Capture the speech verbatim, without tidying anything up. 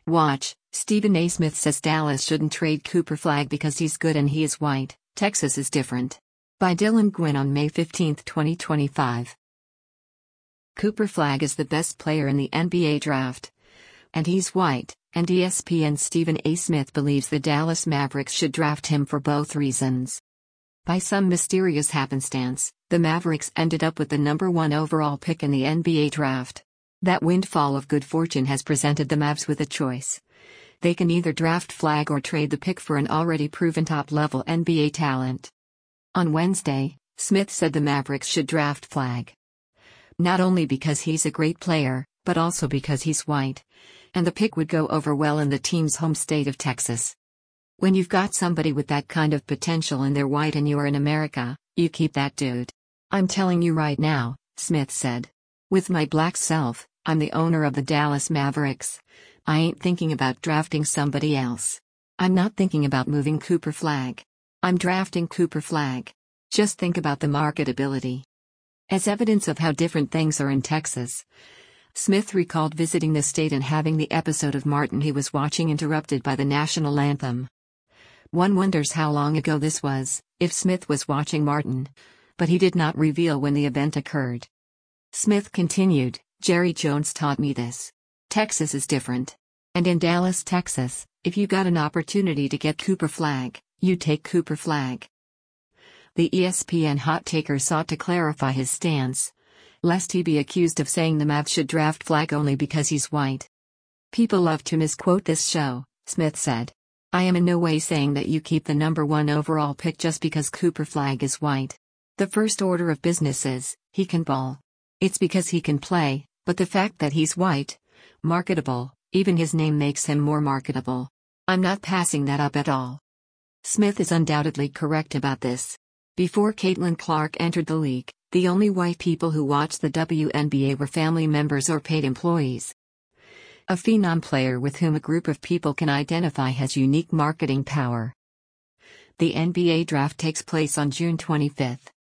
Watch, Stephen A. Smith says Dallas shouldn't trade Cooper Flagg because he's good and he is white, Texas is different. By Dylan Gwynn on May fifteenth, twenty twenty-five. Cooper Flagg is the best player in the N B A draft. And he's white, and E S P N's Stephen A. Smith believes the Dallas Mavericks should draft him for both reasons. By some mysterious happenstance, the Mavericks ended up with the number one overall pick in the N B A draft. That windfall of good fortune has presented the Mavs with a choice. They can either draft Flagg or trade the pick for an already proven top-level N B A talent. On Wednesday, Smith said the Mavericks should draft Flagg. Not only because he's a great player, but also because he's white. And the pick would go over well in the team's home state of Texas. When you've got somebody with that kind of potential and they're white and you're in America, you keep that dude. I'm telling you right now, Smith said. With my black self, I'm the owner of the Dallas Mavericks. I ain't thinking about drafting somebody else. I'm not thinking about moving Cooper Flagg. I'm drafting Cooper Flagg. Just think about the marketability. As evidence of how different things are in Texas, Smith recalled visiting the state and having the episode of Martin he was watching interrupted by the national anthem. One wonders how long ago this was, if Smith was watching Martin, but he did not reveal when the event occurred. Smith continued, Jerry Jones taught me this. Texas is different. And in Dallas, Texas, if you got an opportunity to get Cooper Flagg, you take Cooper Flagg. The E S P N hot taker sought to clarify his stance, lest he be accused of saying the Mavs should draft Flagg only because he's white. People love to misquote this show, Smith said. I am in no way saying that you keep the number one overall pick just because Cooper Flagg is white. The first order of business is, he can ball. It's because he can play, but the fact that he's white, marketable, even his name makes him more marketable. I'm not passing that up at all. Smith is undoubtedly correct about this. Before Caitlin Clark entered the league, the only white people who watched the W N B A were family members or paid employees. A phenom player with whom a group of people can identify has unique marketing power. The N B A draft takes place on June twenty-fifth.